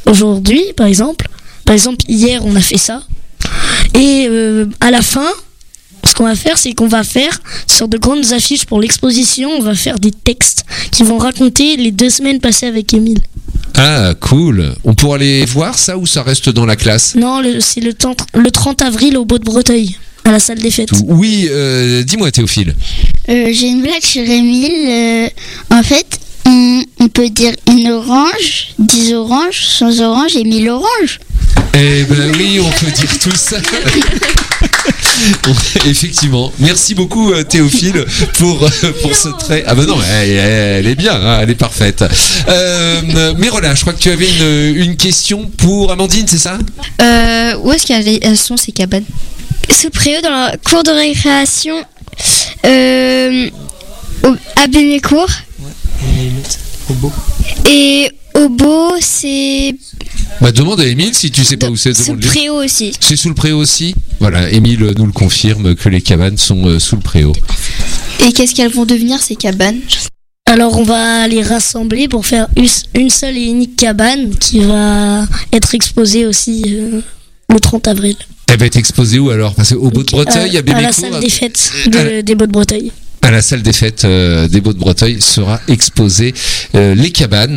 aujourd'hui, par exemple. Par exemple, hier, on a fait ça. Et à la fin, ce qu'on va faire, c'est qu'on va faire sur de grandes affiches pour l'exposition. On va faire des textes qui vont raconter les 2 semaines passées avec Émile. Ah, cool. On pourra aller voir ça ou ça reste dans la classe? Non, c'est le 30 avril au Beau de Breteuil, à la salle des fêtes. Oui, dis-moi Théophile. J'ai une blague sur Émile. En fait, on peut dire une orange, 10 oranges, 100 oranges et 1000 oranges. Eh ben oui, on peut dire tout ça. Effectivement. Merci beaucoup Théophile pour ce trait. Ah ben non, elle est bien, hein, elle est parfaite. Mérola, je crois que tu avais une question pour Amandine, c'est ça? Où est-ce qu'elles sont ces cabanes? Sous le préau, dans la cour de récréation, à Bémécourt. Au Beau. Et au Beau, c'est... Bah demande à Émile si tu sais pas où c'est. Sous le préau aussi. C'est sous le préau aussi. Voilà, Émile nous le confirme que les cabanes sont sous le préau. Et qu'est-ce qu'elles vont devenir ces cabanes? Alors on va les rassembler pour faire une seule et unique cabane qui va être exposée aussi le 30 avril. Elle va être exposée où alors? Parce qu'au Beau de Breteuil, à Bémécourt. À la salle des fêtes des Beaux de Breteuil. À la salle des fêtes des Beaux de Breteuil seront exposées les cabanes.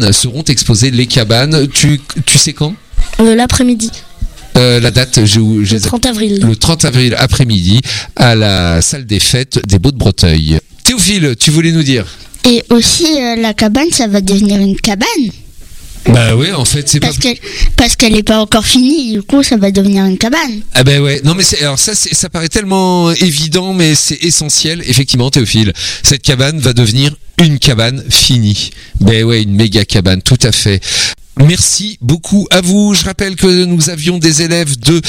Tu sais quand? L'après-midi. La date, le 30 avril. Le 30 avril après-midi à la salle des fêtes des Beaux de Breteuil. Théophile, tu voulais nous dire? Et aussi, la cabane, ça va devenir une cabane. Bah ouais, en fait, c'est parce qu'elle n'est pas encore finie, du coup, ça va devenir une cabane. Ah ben ouais, non mais ça paraît tellement évident, mais c'est essentiel, effectivement, Théophile. Cette cabane va devenir une cabane finie. Ben ouais, une méga cabane, tout à fait. Merci beaucoup à vous. Je rappelle que nous avions des élèves de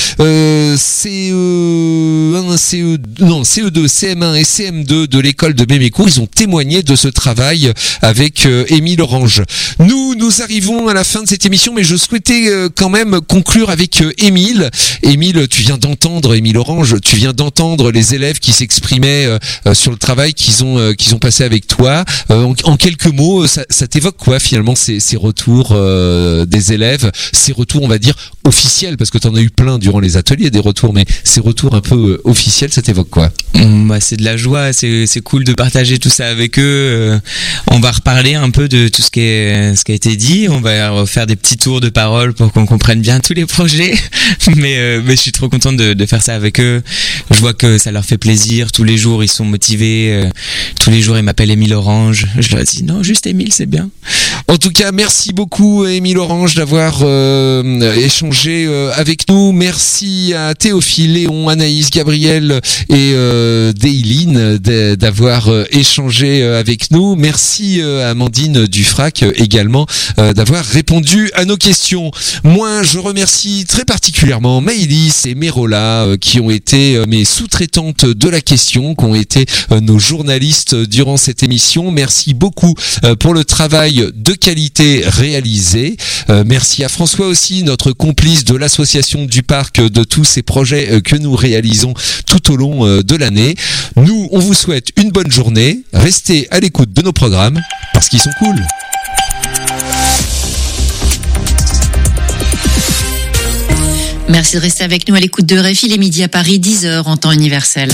CE2, CM1 et CM2 de l'école de Bémécourt. Ils ont témoigné de ce travail avec Émile Orange. Nous arrivons à la fin de cette émission, mais je souhaitais quand même conclure avec Émile. Émile, tu viens d'entendre, Émile Orange, tu viens d'entendre les élèves qui s'exprimaient sur le travail qu'ils ont passé avec toi. En quelques mots, ça t'évoque quoi finalement ces retours des élèves, ces retours on va dire officiels, parce que tu en as eu plein durant les ateliers des retours, mais ces retours un peu officiels, ça t'évoque quoi? C'est de la joie, c'est cool de partager tout ça avec eux. On va reparler un peu de tout ce qui a été dit, on va faire des petits tours de parole pour qu'on comprenne bien tous les projets, mais je suis trop contente de faire ça avec eux. Je vois que ça leur fait plaisir, tous les jours ils sont motivés, tous les jours ils m'appellent Émile Orange, je leur dis non, juste Émile, c'est bien. En tout cas, merci beaucoup Émile Orange d'avoir échangé avec nous. Merci à Théophile, Léon, Anaïs, Gabriel et Déiline d'avoir échangé avec nous. Merci à Amandine Dufrac également d'avoir répondu à nos questions. Moi, je remercie très particulièrement Maëlys et Mérola qui ont été mes sous-traitantes de la question, qui ont été nos journalistes durant cette émission. Merci beaucoup pour le travail de qualité réalisé. Merci à François aussi, notre complice de l'association du parc, de tous ces projets que nous réalisons tout au long de l'année. Nous, on vous souhaite une bonne journée. Restez à l'écoute de nos programmes parce qu'ils sont cool. Merci de rester avec nous à l'écoute de RFI, les midis à Paris, 10h en temps universel.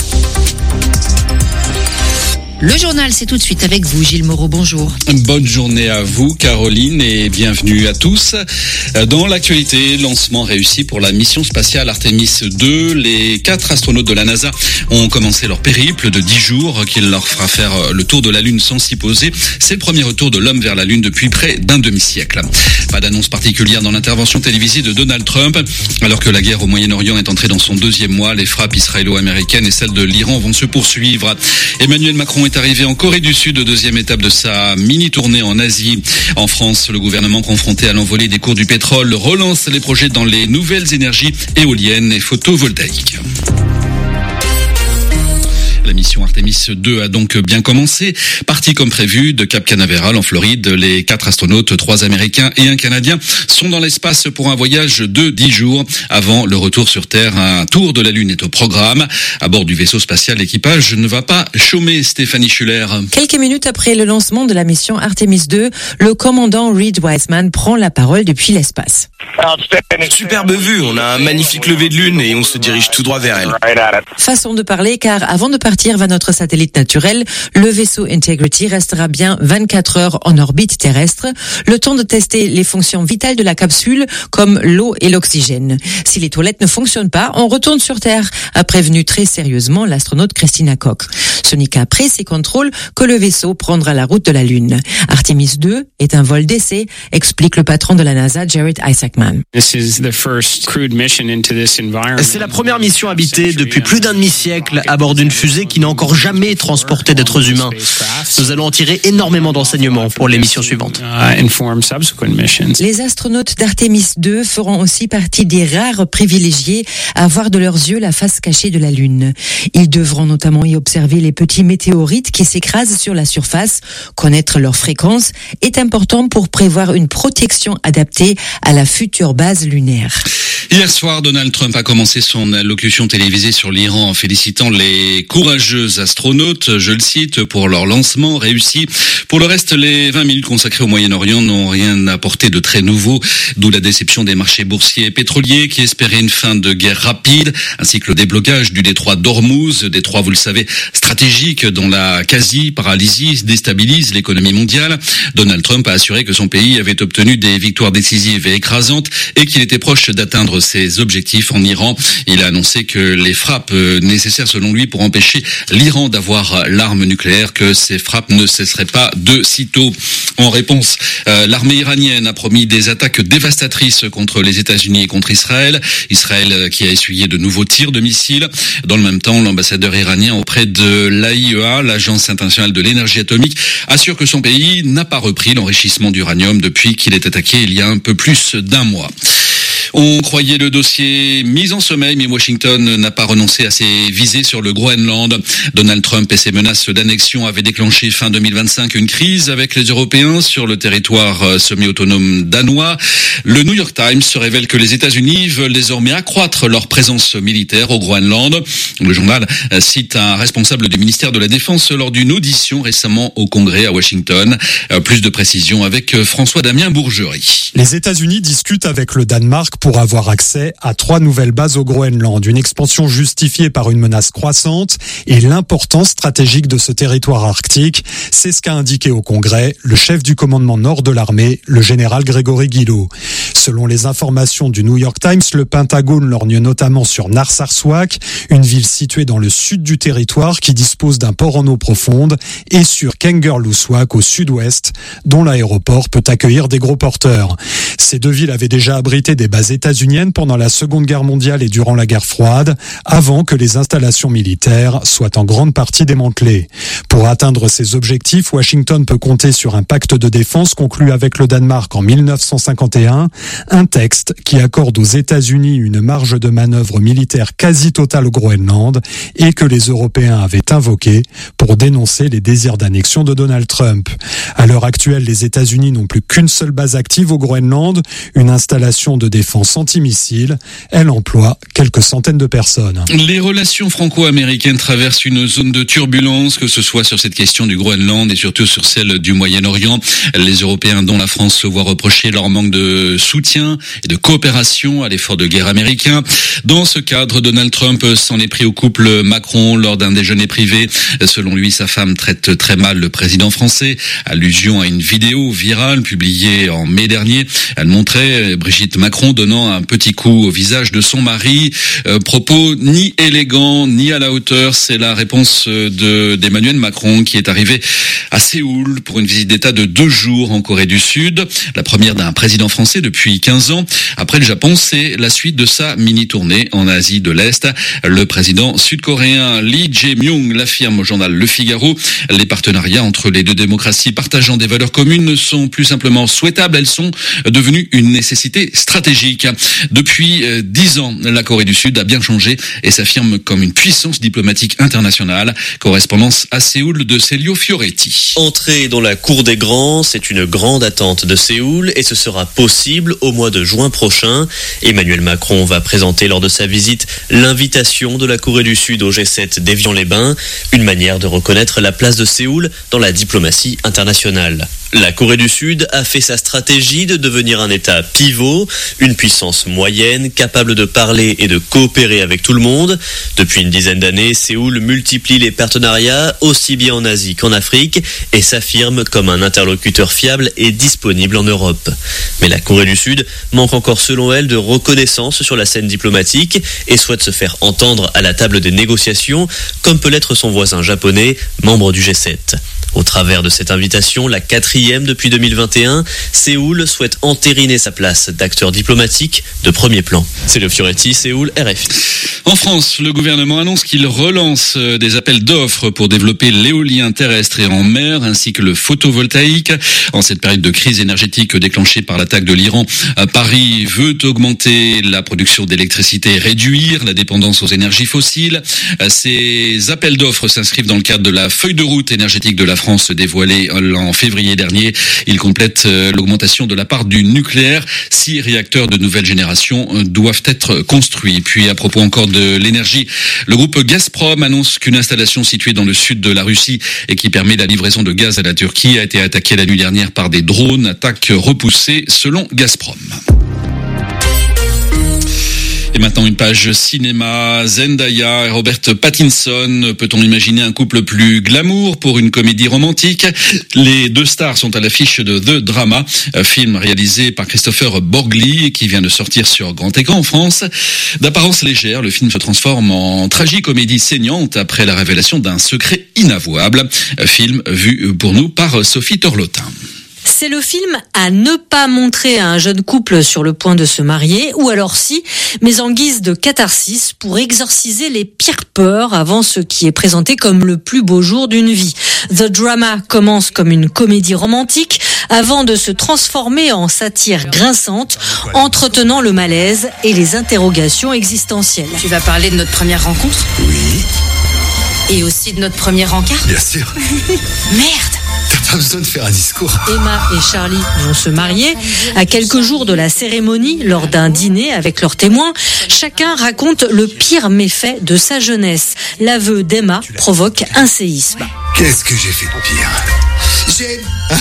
Le journal, c'est tout de suite avec vous, Gilles Moreau, bonjour. Bonne journée à vous, Caroline, et bienvenue à tous. Dans l'actualité, lancement réussi pour la mission spatiale Artemis 2. Les 4 astronautes de la NASA ont commencé leur périple de 10 jours qui leur fera faire le tour de la Lune sans s'y poser. C'est le premier retour de l'homme vers la Lune depuis près d'un demi-siècle. Pas d'annonce particulière dans l'intervention télévisée de Donald Trump. Alors que la guerre au Moyen-Orient est entrée dans son 2e mois, les frappes israélo-américaines et celles de l'Iran vont se poursuivre. Emmanuel Macron est arrivé en Corée du Sud, 2e étape de sa mini-tournée en Asie. En France, le gouvernement confronté à l'envolée des cours du pétrole relance les projets dans les nouvelles énergies éoliennes et photovoltaïques. La mission mission Artemis 2 a donc bien commencé. Parti comme prévu de Cap Canaveral en Floride, les 4 astronautes, 3 Américains et un Canadien, sont dans l'espace pour un voyage de 10 jours avant le retour sur Terre. Un tour de la Lune est au programme. À bord du vaisseau spatial, l'équipage ne va pas chômer. Stéphanie Schuller. Quelques minutes après le lancement de la mission Artemis 2, le commandant Reed Wiseman prend la parole depuis l'espace. Superbe vue, on a un magnifique lever de lune et on se dirige tout droit vers elle. Façon de parler, car avant de partir vers notre satellite naturel, le vaisseau Integrity restera bien 24 heures en orbite terrestre, le temps de tester les fonctions vitales de la capsule, comme l'eau et l'oxygène. Si les toilettes ne fonctionnent pas, on retourne sur Terre, a prévenu très sérieusement l'astronaute Christina Koch. Ce n'est qu'après ces contrôles que le vaisseau prendra la route de la Lune. Artemis 2 est un vol d'essai, explique le patron de la NASA, Jared Isaacman. C'est la première mission habitée depuis plus d'un demi-siècle à bord d'une fusée qui n'a encore jamais transporté d'êtres humains. Nous allons en tirer énormément d'enseignements pour les missions suivantes. Les astronautes d'Artemis 2 feront aussi partie des rares privilégiés à voir de leurs yeux la face cachée de la Lune. Ils devront notamment y observer les petits météorites qui s'écrasent sur la surface. Connaître leur fréquence est important pour prévoir une protection adaptée à la future base lunaire. Hier soir, Donald Trump a commencé son allocution télévisée sur l'Iran en félicitant les courageux astronautes, je le cite, pour leur lancement réussi. Pour le reste, les 20 000 consacrés au Moyen-Orient n'ont rien apporté de très nouveau, d'où la déception des marchés boursiers et pétroliers qui espéraient une fin de guerre rapide, ainsi que le déblocage du détroit d'Ormuz, détroit, vous le savez, stratégique dont la quasi-paralysie déstabilise l'économie mondiale. Donald Trump a assuré que son pays avait obtenu des victoires décisives et écrasantes et qu'il était proche d'atteindre ses objectifs en Iran. Il a annoncé que les frappes nécessaires selon lui pour empêcher l'Iran d'avoir l'arme nucléaire, que ces frappes ne cesseraient pas de sitôt. En réponse, l'armée iranienne a promis des attaques dévastatrices contre les États-Unis et contre Israël. Israël qui a essuyé de nouveaux tirs de missiles. Dans le même temps, l'ambassadeur iranien auprès de l'AIEA, l'Agence internationale de l'énergie atomique, assure que son pays n'a pas repris l'enrichissement d'uranium depuis qu'il est attaqué il y a un peu plus d'un mois. On croyait le dossier mis en sommeil, mais Washington n'a pas renoncé à ses visées sur le Groenland. Donald Trump et ses menaces d'annexion avaient déclenché fin 2025 une crise avec les Européens sur le territoire semi-autonome danois. Le New York Times se révèle que les États-Unis veulent désormais accroître leur présence militaire au Groenland. Le journal cite un responsable du ministère de la Défense lors d'une audition récemment au Congrès à Washington. Plus de précisions avec François-Damien Bourgerie. Les États-Unis discutent avec le Danemark pour avoir accès à 3 nouvelles bases au Groenland, une expansion justifiée par une menace croissante et l'importance stratégique de ce territoire arctique. C'est ce qu'a indiqué au Congrès le chef du commandement nord de l'armée, le général Gregory Guillo. Selon les informations du New York Times, le Pentagone lorgne notamment sur Narsarsuaq, une ville située dans le sud du territoire qui dispose d'un port en eau profonde, et sur Kangerlussuaq au sud-ouest, dont l'aéroport peut accueillir des gros porteurs. Ces 2 villes avaient déjà abrité des bases états-uniennes pendant la Seconde Guerre mondiale et durant la guerre froide, avant que les installations militaires soient en grande partie démantelées. Pour atteindre ces objectifs, Washington peut compter sur un pacte de défense conclu avec le Danemark en 1951, un texte qui accorde aux États-Unis une marge de manœuvre militaire quasi totale au Groenland et que les Européens avaient invoqué pour dénoncer les désirs d'annexion de Donald Trump. À l'heure actuelle, les États-Unis n'ont plus qu'une seule base active au Groenland, une installation de défense antimissile. Elle emploie quelques centaines de personnes. Les relations franco-américaines traversent une zone de turbulence, que ce soit sur cette question du Groenland et surtout sur celle du Moyen-Orient. Les Européens, dont la France, se voient reprocher leur manque de soutien et de coopération à l'effort de guerre américain. Dans ce cadre, Donald Trump s'en est pris au couple Macron lors d'un déjeuner privé. Selon lui, sa femme traite très mal le président français. Allusion à une vidéo virale publiée en mai dernier. Elle montrait Brigitte Macron donnant un petit coup au visage de son mari. Propos ni élégant ni à la hauteur. C'est la réponse d'Emmanuel Macron qui est arrivé à Séoul pour une visite d'État de 2 jours en Corée du Sud. La première d'un président français depuis depuis 15 ans. Après le Japon, c'est la suite de sa mini-tournée en Asie de l'Est. Le président sud-coréen Lee Jae-myung l'affirme au journal Le Figaro. Les partenariats entre les deux démocraties partageant des valeurs communes ne sont plus simplement souhaitables, elles sont devenues une nécessité stratégique. Depuis 10 ans, la Corée du Sud a bien changé et s'affirme comme une puissance diplomatique internationale. Correspondance à Séoul de Celio Fioretti. Entrer dans la cour des grands, c'est une grande attente de Séoul et ce sera possible au mois de juin prochain. Emmanuel Macron va présenter lors de sa visite l'invitation de la Corée du Sud au G7 d'Évian-les-Bains, une manière de reconnaître la place de Séoul dans la diplomatie internationale. La Corée du Sud a fait sa stratégie de devenir un État pivot, une puissance moyenne capable de parler et de coopérer avec tout le monde. Depuis une dizaine d'années, Séoul multiplie les partenariats aussi bien en Asie qu'en Afrique et s'affirme comme un interlocuteur fiable et disponible en Europe. Mais la Corée du Sud manque encore selon elle de reconnaissance sur la scène diplomatique et souhaite se faire entendre à la table des négociations comme peut l'être son voisin japonais, membre du G7. Au travers de cette invitation, la 4e depuis 2021, Séoul souhaite entériner sa place d'acteur diplomatique de premier plan. C'est le Fioretti, Séoul, RFI. En France, le gouvernement annonce qu'il relance des appels d'offres pour développer l'éolien terrestre et en mer, ainsi que le photovoltaïque. En cette période de crise énergétique déclenchée par l'attaque de l'Iran, Paris veut augmenter la production d'électricité et réduire la dépendance aux énergies fossiles. Ces appels d'offres s'inscrivent dans le cadre de la feuille de route énergétique de la France dévoilée en février dernier. Il complète l'augmentation de la part du nucléaire. 6 réacteurs de nouvelle génération doivent être construits. Puis à propos encore de l'énergie, le groupe Gazprom annonce qu'une installation située dans le sud de la Russie et qui permet la livraison de gaz à la Turquie a été attaquée la nuit dernière par des drones, attaque repoussée selon Gazprom. Et maintenant une page cinéma, Zendaya et Robert Pattinson. Peut-on imaginer un couple plus glamour pour une comédie romantique? Les deux stars sont à l'affiche de The Drama, un film réalisé par Christopher Borgli et qui vient de sortir sur grand écran en France. D'apparence légère, le film se transforme en tragicomédie saignante après la révélation d'un secret inavouable. Film vu pour nous par Sophie Torlotin. C'est le film à ne pas montrer à un jeune couple sur le point de se marier, ou alors si, mais en guise de catharsis pour exorciser les pires peurs avant ce qui est présenté comme le plus beau jour d'une vie. The Drama commence comme une comédie romantique avant de se transformer en satire grinçante, entretenant le malaise et les interrogations existentielles. Tu vas parler de notre première rencontre ? Oui. Et aussi de notre premier encart ? Bien sûr. Merde! T'as pas besoin de faire un discours. Emma et Charlie vont se marier. À quelques jours de la cérémonie, lors d'un dîner avec leurs témoins, chacun raconte le pire méfait de sa jeunesse. L'aveu d'Emma provoque un séisme. Qu'est-ce que j'ai fait de pire ?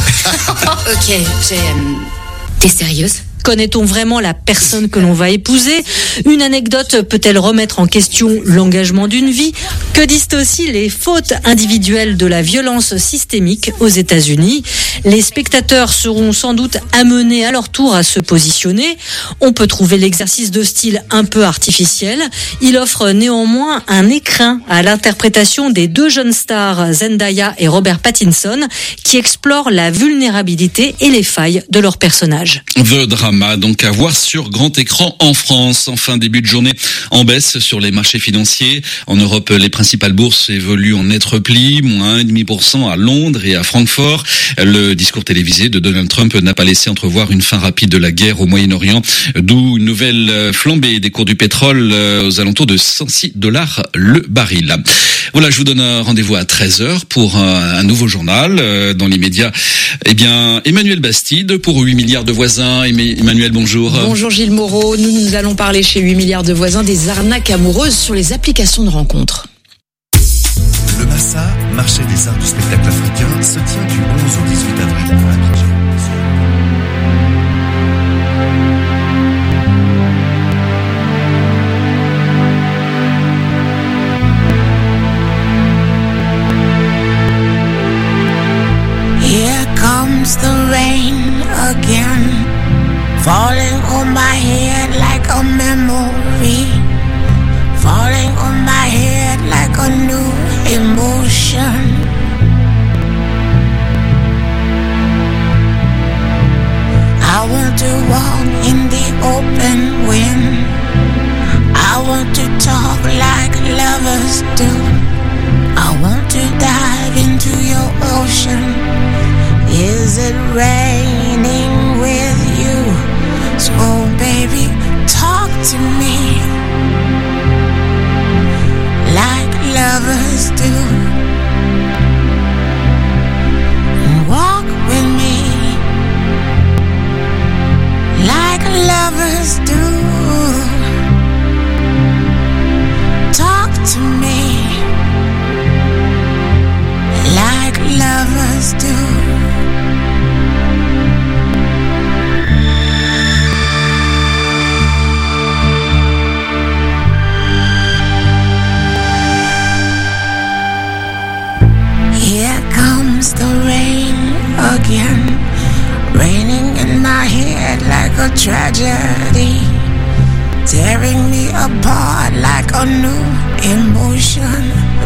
Ok, t'es sérieuse ? Connaît-on vraiment la personne que l'on va épouser ? Une anecdote peut-elle remettre en question l'engagement d'une vie ? Que disent aussi les fautes individuelles de la violence systémique aux États-Unis ? Les spectateurs seront sans doute amenés à leur tour à se positionner. On peut trouver l'exercice de style un peu artificiel. Il offre néanmoins un écrin à l'interprétation des deux jeunes stars Zendaya et Robert Pattinson qui explorent la vulnérabilité et les failles de leurs personnages. The Drama, donc à voir sur grand écran en France. Enfin, début de journée en baisse sur les marchés financiers. En Europe, les principales bourses évoluent en net repli, moins 1,5% à Londres et à Francfort. Le discours télévisé de Donald Trump n'a pas laissé entrevoir une fin rapide de la guerre au Moyen-Orient, d'où une nouvelle flambée des cours du pétrole aux alentours de $106 le baril. Voilà, je vous donne rendez-vous à 13h pour un nouveau journal. Dans l'immédiat, eh bien, Emmanuel Bastide pour 8 milliards de voisins. Emmanuel, bonjour. Bonjour Gilles Moreau. Nous allons parler chez 8 milliards de voisins des arnaques amoureuses sur les applications de rencontres. Le Massa, marché des arts du spectacle africain, se tient du 11 au 18 avril à Abidjan. Here comes the rain again, falling on my head like a memory, falling on my head like a new emotion. I want to walk in like lovers do. I want to dive into your ocean. Is it raining with you? So baby, talk to me like lovers do. Walk with me like lovers do. Talk to me like lovers do. Here comes the rain again, raining in my head like a tragedy, tearing me apart like a new emotion.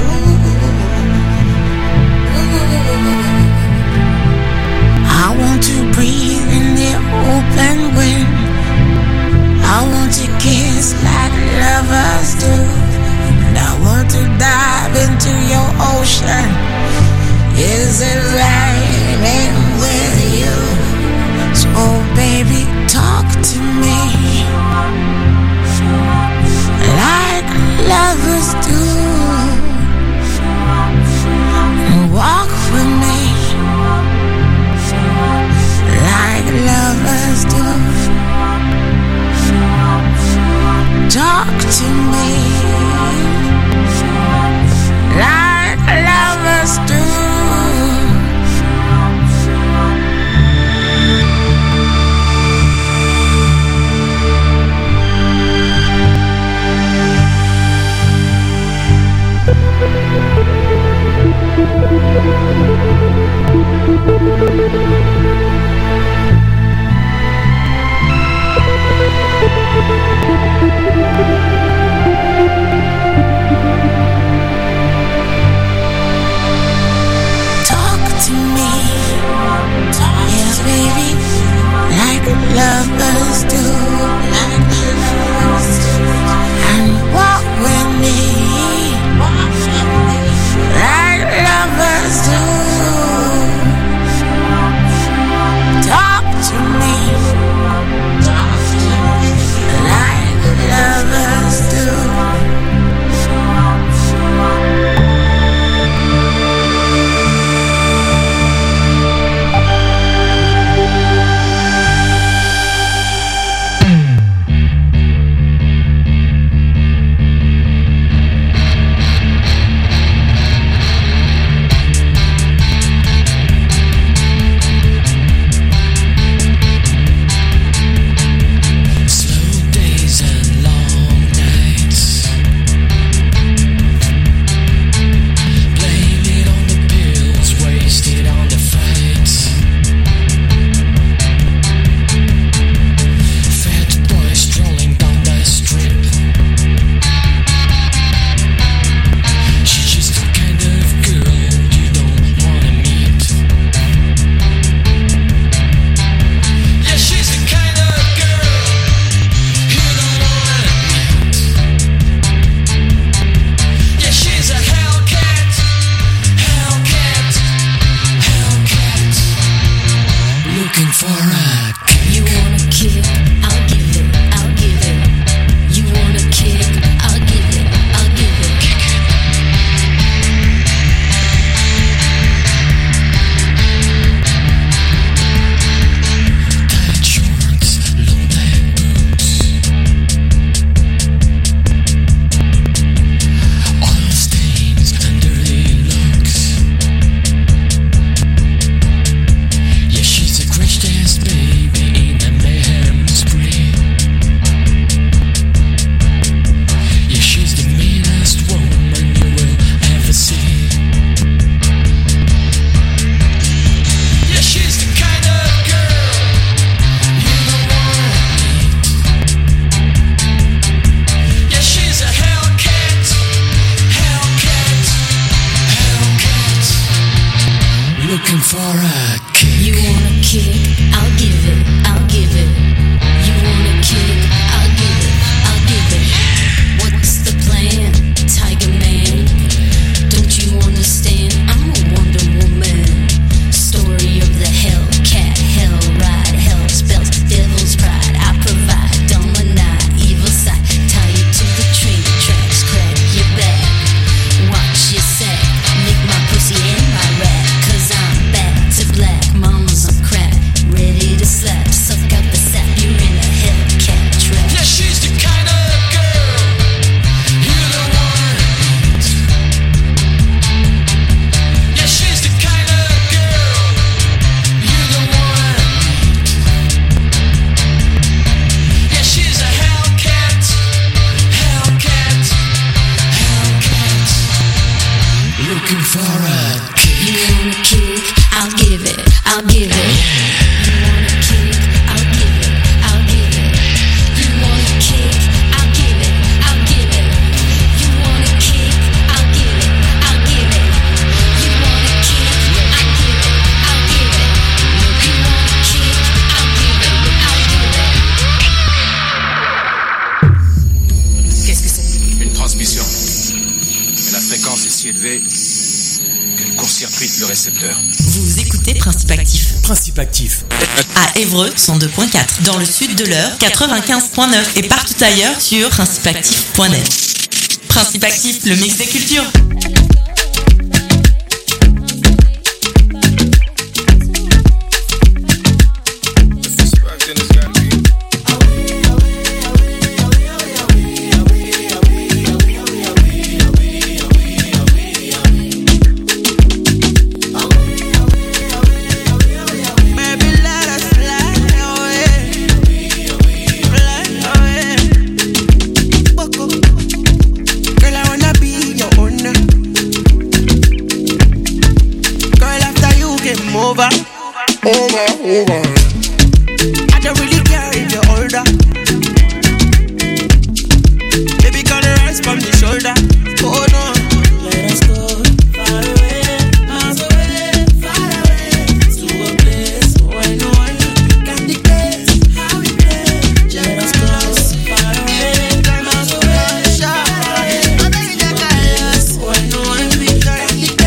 I want to breathe in the open wind. I want to kiss like lovers do. And I want to dive into your ocean. Is it raining with you? So baby, talk to me like lovers do. Walk with me like lovers do. Talk to me like lovers do. Lovers do, and walk with me like lovers do. Talk to me like lovers do. looking for a kick. You want a kick? I'll give it, I'll give it. You want a kick? I'll give it, I'll give it. What's the plan? activer, qu'elle court-circuite le récepteur. Vous écoutez Principe Actif. Principe actif. À Évreux, 102.4. Dans le sud de l'Eure, 95.9. Et partout ailleurs sur principeactif.net. Principe Actif, le mix des cultures. Over. I don't really care if you're older. Baby, girl, the rise from the shoulder. Oh no, let us go far away, miles away, far away, to a place where no one can dictate how we play. Let us go far away, miles away, far away, where no one can dictate.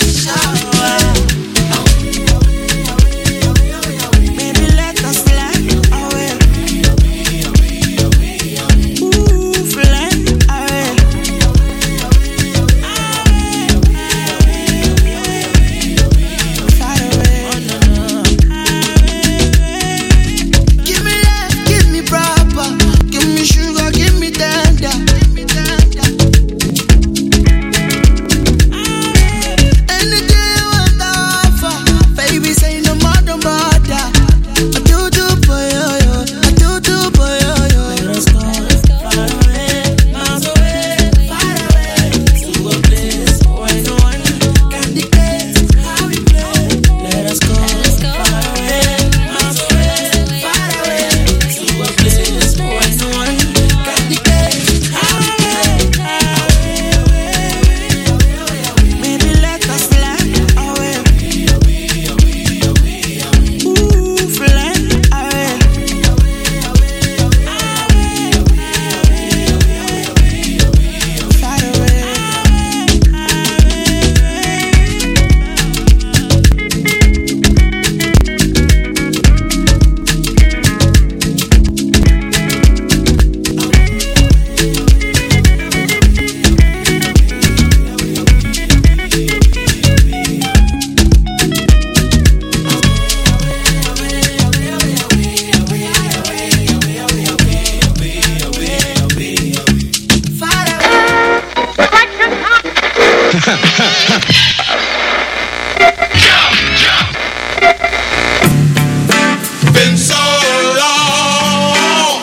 Been so long,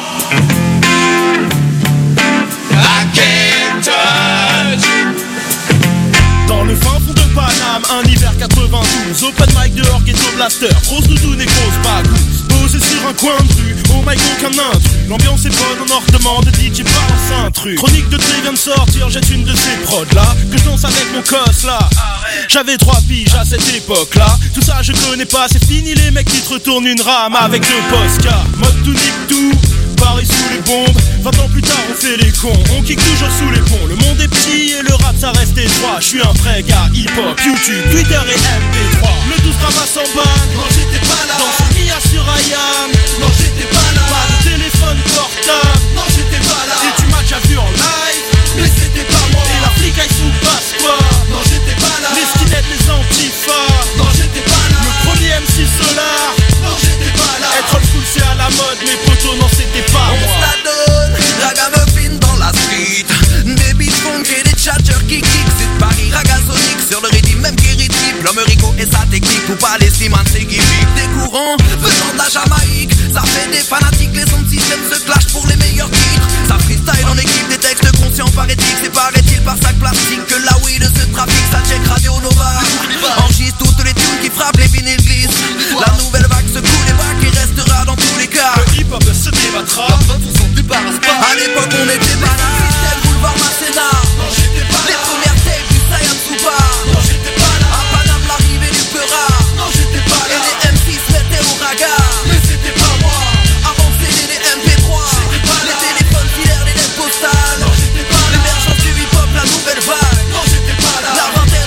I can't touch. Dans le fin fond de Paname, un hiver 92, open mic dehors, ghetto blaster, grosse doudoune et grosse bagou. Posé sur un coin de rue, oh my god qu'un intrus. L'ambiance est bonne, on en redemande, DJ balance un truc. Chronique de Tré vient de sortir, jette une de ces prods là, que je danse avec mon cos là. J'avais 3 piges à cette époque là, tout ça je connais pas, c'est fini les mecs qui te retournent une rame avec le Posca. Mode tout nique tout, Paris sous les bombes, 20 ans plus tard on fait les cons, on kick toujours sous les ponts. Le monde est petit et le rap ça reste étroit, je suis un vrai gars hip-hop, YouTube, Twitter et MP3. Le 12 ramasse en balle, non j'étais pas là. Dans ce Mia sur IAM, non j'étais pas là. Pas de téléphone portable, non j'étais pas là. Et tu m'as déjà vu en live, mais c'était pas moi. Et la flic aille sous passe quoi, non j'étais pas là. Les skinheads, les antifas, non j'étais pas là. Le premier MC Solar, non j'étais pas là. Être old school c'est à la mode, mes potos non c'était pas moi. On se la donne, ragamuffin dans la street. Des beats funk et des tchatchers qui kick. C'est de Paris, ragasonique sur le rythme, même qui rythme. L'homme Rico et sa technique, ou pas les Simans, c'est gimmick. Des courants venant de la Jamaïque, ça fait des fanatiques, les sons de système se clashent pour les meilleurs titres. Ça freestyle en équipe, des textes conscients par éthique. C'est paraît-il par sac plastique que la weed se trafique. Ça check Radio Nova, enregistre toutes les tunes qui frappent, les vinyles glissent. La nouvelle vague secoue les bacs et restera dans tous les cas. Le hip-hop se débattra, à l'époque on était pas là. Système boulevard Masséna, non j'étais pas là. Les premières tapes du Saiyan Soupa, non j'étais pas là. À Paname l'arrivée du Peura, non j'étais pas là. Et les M6 mettaient au raga, mais c'était pas moi. Avant c'était les MP3, j'étais pas là. Les téléphones filaires, les lettres postales, non j'étais pas là. L'émergence du hip-hop, la nouvelle vague, non j'étais pas là. La vingtaine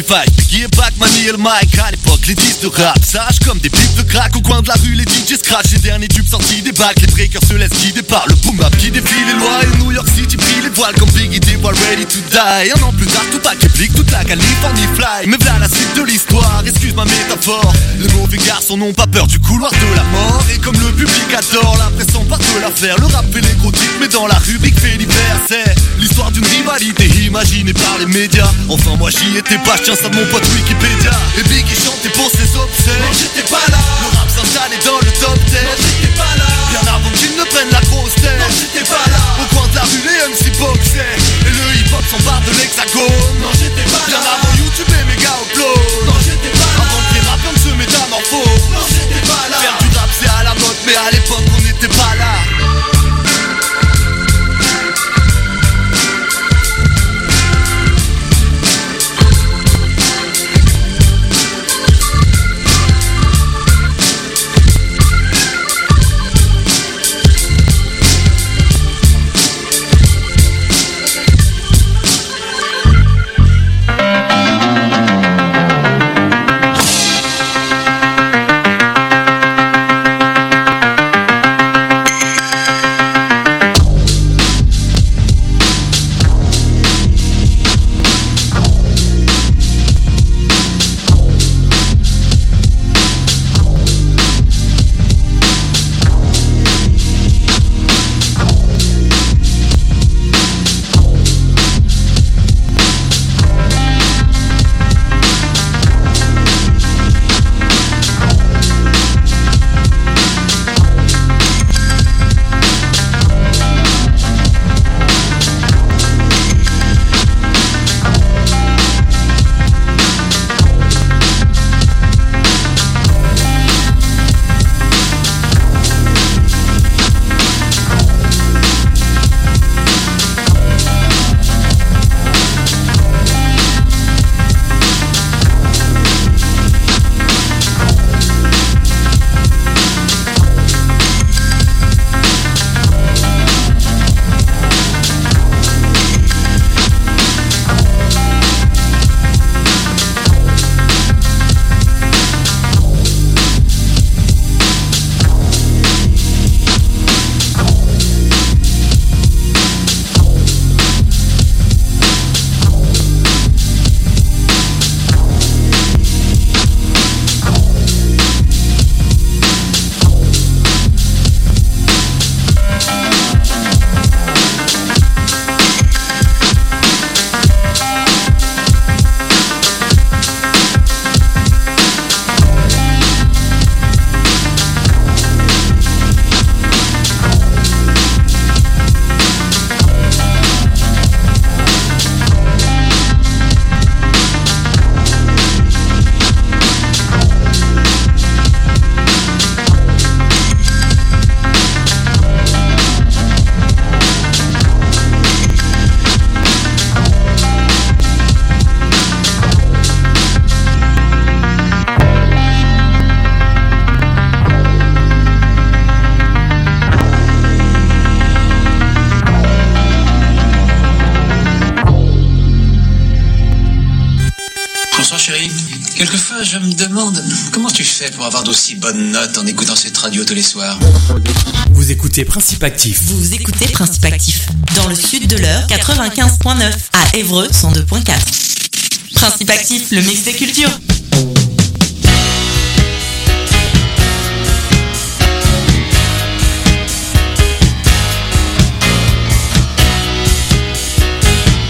25, Biggie et Pac maniaient le mic. À l'époque, les disques de rap sages comme des pics de crack. Au coin de la rue, les DJ scratch. Les derniers tubes sortis des bacs. Les breakers se laissent guider par le boom bap qui défile les lois. Et New York City brille les voiles comme Biggie dévoile Ready to Die. Un an plus tard, tout pack public, toute la Californie fly. Mais voilà la suite de l'histoire, excuse ma métaphore. Les mauvais garçons n'ont pas peur du couloir de la mort. Et comme le public adore, la pression part de l'affaire. Le rap fait les gros titres, mais dans la rubrique fait l'hiver. C'est l'histoire d'une rivalité imaginée par les médias. Enfin moi j'y étais pas, je tiens ça de mon pote Wikipédia. Et Biggie chantait pour ses obsèques. Non j'étais pas là. Le rap s'installait dans le top 10. Non j'étais pas là. Bien avant qu'ils ne prennent la grosse tête. Non j'étais pas là. Au coin de la rue les MC boxaient. Et le hip hop s'empare de l'hexagone. Non j'étais pas là. Bien avant YouTube et méga upload. Non j'étais pas là. Avant que les rappeurs se métamorphosent. Non j'étais pas là. Faire du rap c'est à la mode, mais à l'époque on n'était pas là. Quelquefois, je me demande comment tu fais pour avoir d'aussi bonnes notes en écoutant cette radio tous les soirs. Vous écoutez Principe Actif. Vous écoutez Principe Actif. Dans le sud de l'heure, 95.9. À Évreux, 102.4. Principe Actif, le mix des cultures.